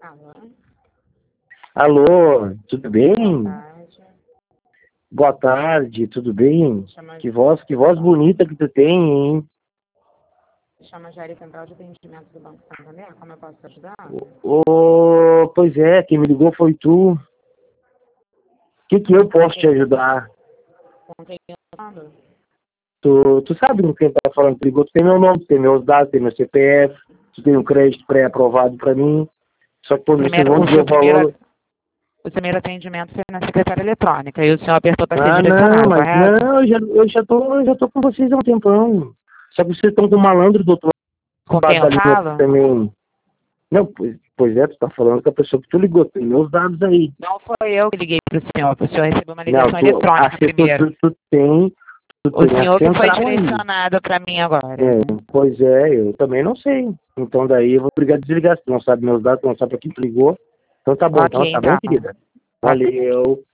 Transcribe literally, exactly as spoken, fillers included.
Alô? Alô, tudo bem? Boa tarde. Boa tarde, tudo bem? Chama, Que voz, que voz bonita que tu tem, hein? chama Jair Central de Atendimento do Banco Santander. Como eu posso te ajudar? Ô, pois é, quem me ligou foi tu. O que que eu posso te ajudar? Com quem eu tô falando? Tu, tu sabe com quem tá falando? Tu ligou, tu tem meu nome, tu tem meus dados, tem meu C P F, tu tem um crédito pré-aprovado pra mim. Só que quando vocês Primeiro, vão o dizer seu o valor... primeiro, o primeiro atendimento foi na secretária eletrônica e o senhor apertou para ser Ah, não, direcionado, mas correto? não, eu já, eu já tô, eu já tô com vocês há um tempão. Só que vocês estão com o malandro do outro Com quem lado eu da linha falo? também. Não, pois, pois é, tu tá falando com a pessoa que tu ligou, tem meus dados aí. Não foi eu que liguei para o senhor, o senhor recebeu uma Não, ligação tu, a eletrônica setor, primeiro. tu, tu tem, tu O tem a senhor que foi central aí. direcionado para mim agora. É, pois é, eu também não sei. Então daí eu vou brigar de desligar. Se tu não sabe meus dados, tu não sabe pra quem tu ligou. Então tá bom, então Ok, tá bom, então. querida? Ok. Valeu.